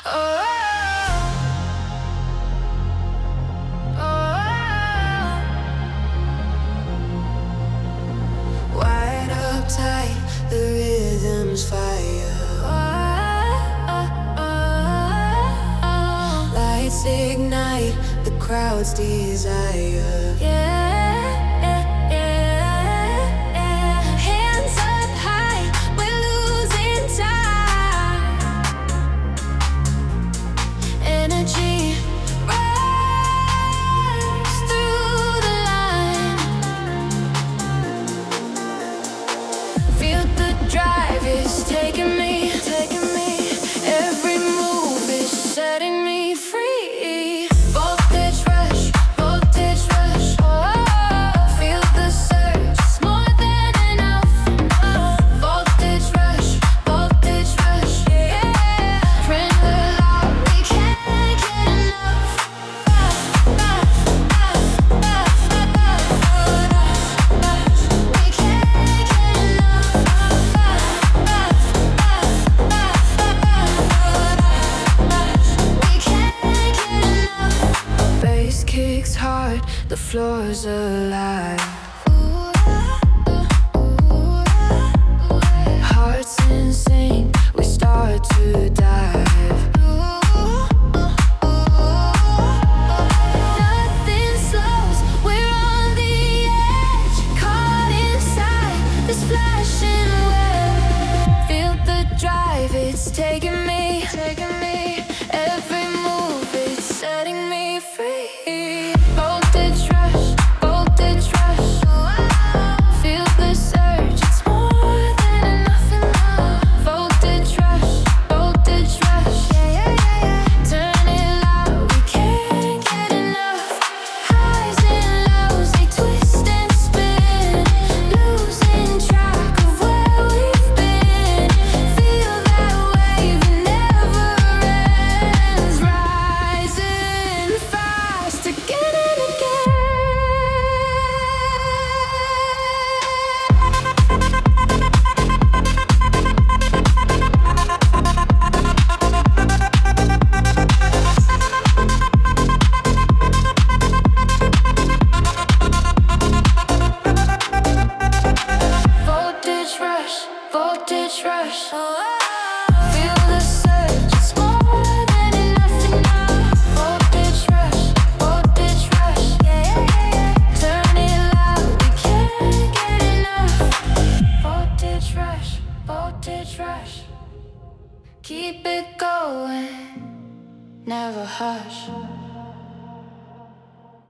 Wide up tight, the rhythm's fire. Lights ignite, the crowd's desire. Hands up high, we're losing time. Energy rush through the line. Feel the drive is taking me. Every move is setting me free. Voltage rush, voltage rush. Feel the surge, it's more than enough. Voltage rush, voltage rush. Print the lock, we can't get enough. We can't get enough. Bass kicks hard, the floor's alive. Hearts in sync, we start to dive. Nothing slows, we're on the edge. Caught inside this flashing web. Feel the drive, it's taking me. Every move, it's setting me free. Voltage rush, voltage rush. Feel the surge, it's more than enough. Voltage rush, voltage rush. Turn it loud, we can't get enough. Highs and lows, they twist and spin. Losing track of where we've been. Feel that wave, it never ends. Rising fast again and again. Voltage rush, voltage rush. Feel the surge, it's more than enough. Voltage rush, voltage rush. Turn it loud, we can't get enough. Voltage rush, voltage rush. Keep it going, never hush.